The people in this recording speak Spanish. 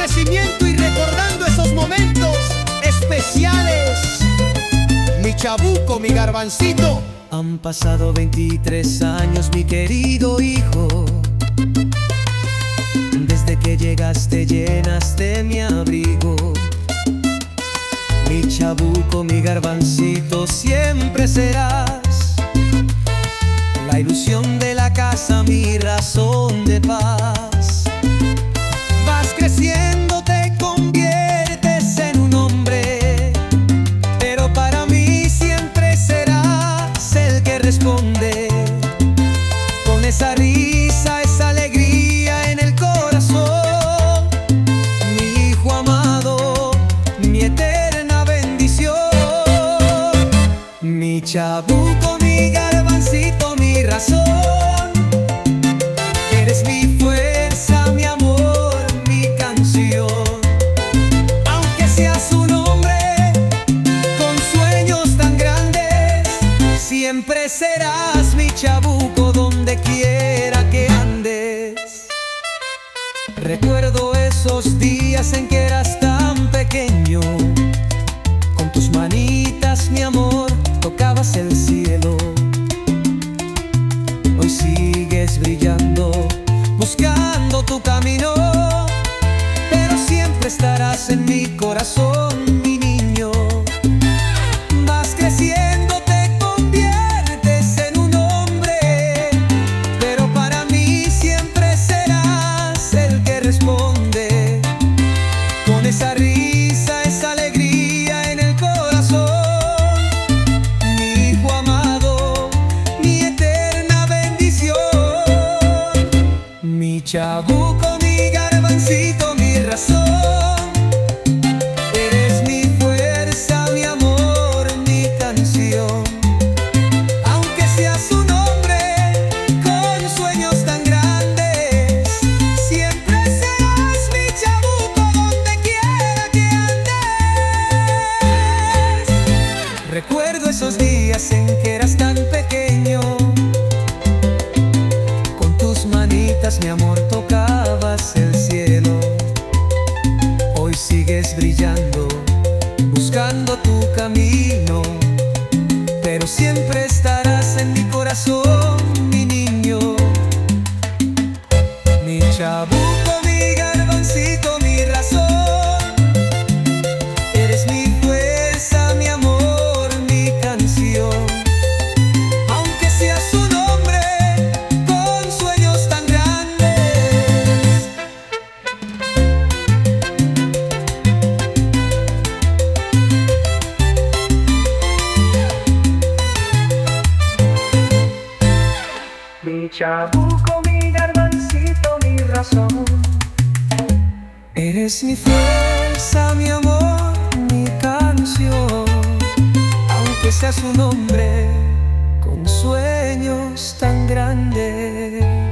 crecimiento y recordando esos momentos especiales. Mi chabuco, mi garbancito. Han pasado 23 años, mi querido hijo. Desde que llegaste llenaste mi abrigo. Mi chabuco, mi garbancito, siempre serás la ilusión de la casa, mi razón de paz. Vas creciendo, te conviertes en un hombre, pero para mí siempre serás el que responde con esa risa, esa alegría en el corazón. Mi hijo amado, mi eterna bendición. Mi chabuco, mi garbancito, mi razón. Eres mi fuerza, mi amor, mi canción. Aunque seas un hombre con sueños tan grandes, siempre serás mi chabuco donde quiera que andes. Recuerdo esos días en que eras tan pequeño. Con tus manitas, mi amor, tocabas el cielo. Hoy sigues brillando, buscando tu camino, pero siempre estarás en mi corazón, mi niño. Vas creciendo, te conviertes en un hombre, pero para mí siempre serás el que responde con esa risa, esa alegría en el corazón. Mi hijo amado, mi eterna bendición. Mi chabuco, mi garbancito, mi razón. Eres mi fuerza, mi amor, mi canción. Aunque seas un hombre con sueños tan grandes, siempre serás mi chabuco donde quiera que andes. Recuerdo esos días en que eras tan pequeño. Con tus manitas, mi amor, tocabas el cielo. Hoy sigues brillando, buscando tu camino, pero siempre estarás en mi corazón, mi niño. Mi chabuco, mi garbancito, mi razón. Eres mi fuerza, mi amor, mi canción. Aunque seas un hombre con sueños tan grandes. Mi chabuco, mi garbancito, mi razón. Eres mi fuerza, mi amor, mi canción. Aunque seas un hombre con sueños tan grandes.